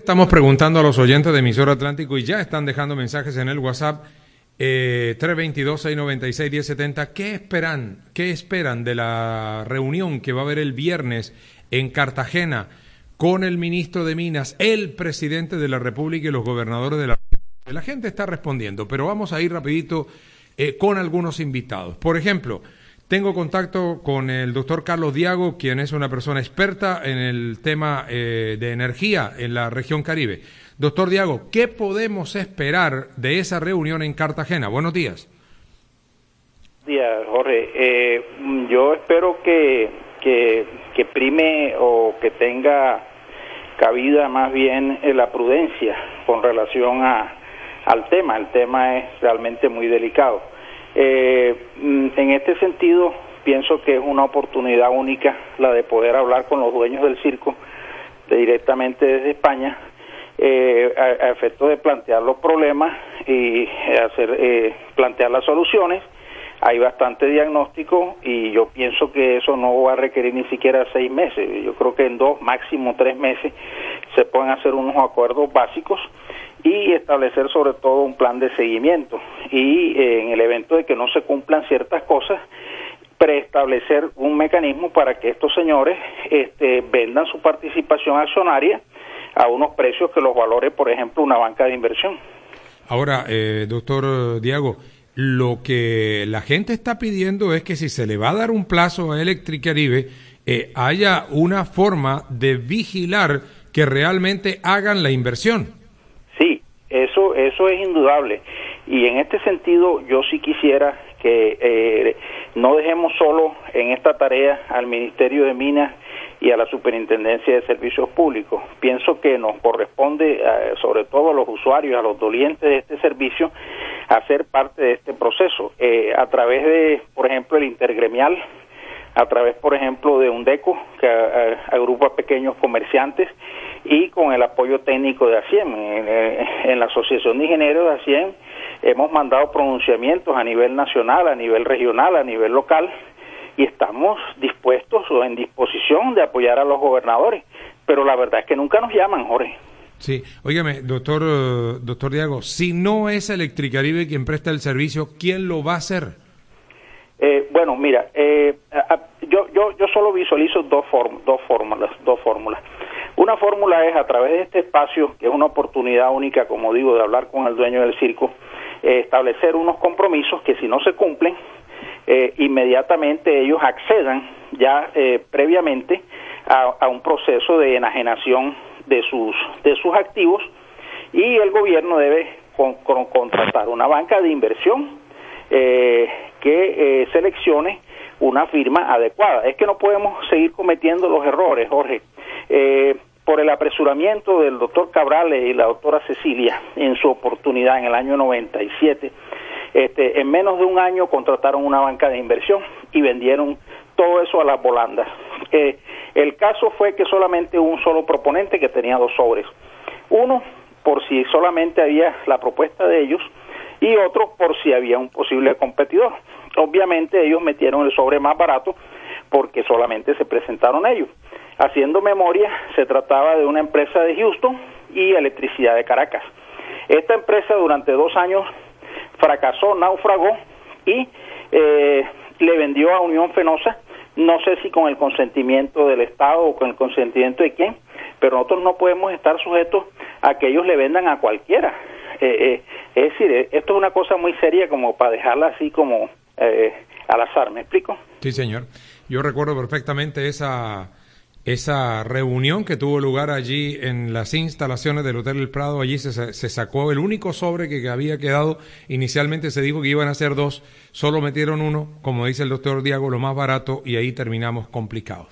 Estamos preguntando a los oyentes de Emisora Atlántico y ya están dejando mensajes en el WhatsApp 322-696-1070. ¿Qué esperan de la reunión que va a haber el viernes en Cartagena con el ministro de Minas, el presidente de la República y los gobernadores de la región? La gente está respondiendo, pero vamos a ir rapidito con algunos invitados. Por ejemplo, tengo contacto con el doctor Carlos Diago, quien es una persona experta en el tema de energía en la región Caribe. Doctor Diago, ¿qué podemos esperar de esa reunión en Cartagena? Buenos días. Buenos días, Jorge. Yo espero que prime o que tenga cabida más bien la prudencia con relación al tema. El tema es realmente muy delicado. En este sentido, pienso que es una oportunidad única la de poder hablar con los dueños del circo directamente desde España, a efecto de plantear los problemas y plantear las soluciones. Hay bastante diagnóstico y yo pienso que eso no va a requerir ni siquiera 6 meses. Yo creo que en 2, máximo 3 meses se pueden hacer unos acuerdos básicos y establecer sobre todo un plan de seguimiento, y en el evento de que no se cumplan ciertas cosas, preestablecer un mecanismo para que estos señores vendan su participación accionaria a unos precios que los valore, por ejemplo, una banca de inversión. Ahora, doctor Diago, lo que la gente está pidiendo es que si se le va a dar un plazo a Electricaribe, haya una forma de vigilar que realmente hagan la inversión. Sí, eso es indudable. Y en este sentido, yo sí quisiera que no dejemos solo en esta tarea al Ministerio de Minas y a la Superintendencia de Servicios Públicos. Pienso que nos corresponde, sobre todo a los usuarios, a los dolientes de este servicio, hacer parte de este proceso, a través de, por ejemplo, el intergremial, a través, por ejemplo, de UNDECO, que agrupa pequeños comerciantes, y con el apoyo técnico de ASIEM. En la Asociación de Ingenieros de ASIEM hemos mandado pronunciamientos a nivel nacional, a nivel regional, a nivel local, y estamos dispuestos o en disposición de apoyar a los gobernadores, pero la verdad es que nunca nos llaman, Jorge. Sí, óigame, doctor Diago, si no es Electricaribe quien presta el servicio, ¿quién lo va a hacer? Bueno, mira, yo solo visualizo dos fórmulas. Una fórmula es a través de este espacio, que es una oportunidad única, como digo, de hablar con el dueño del circo, establecer unos compromisos que si no se cumplen, inmediatamente ellos accedan ya previamente a un proceso de enajenación de sus activos, y el gobierno debe contratar una banca de inversión que seleccione una firma adecuada. Es que no podemos seguir cometiendo los errores, Jorge. Por el apresuramiento del doctor Cabrales y la doctora Cecilia en su oportunidad en el año 97, en menos de un año contrataron una banca de inversión y vendieron todo eso a las volandas. El caso fue que solamente hubo un solo proponente que tenía 2 sobres. Uno, por si solamente había la propuesta de ellos, y otro por si había un posible competidor. Obviamente ellos metieron el sobre más barato porque solamente se presentaron ellos. Haciendo memoria, se trataba de una empresa de Houston y Electricidad de Caracas. Esta empresa durante 2 años fracasó, naufragó, y le vendió a Unión Fenosa, no sé si con el consentimiento del Estado o con el consentimiento de quién, pero nosotros no podemos estar sujetos a que ellos le vendan a cualquiera. Es decir, esto es una cosa muy seria como para dejarla así como al azar, ¿me explico? Sí, señor. Yo recuerdo perfectamente esa reunión que tuvo lugar allí en las instalaciones del Hotel El Prado. Allí se sacó el único sobre que había quedado. Inicialmente se dijo que iban a ser 2, solo metieron 1, como dice el doctor Diago, lo más barato, y ahí terminamos complicados.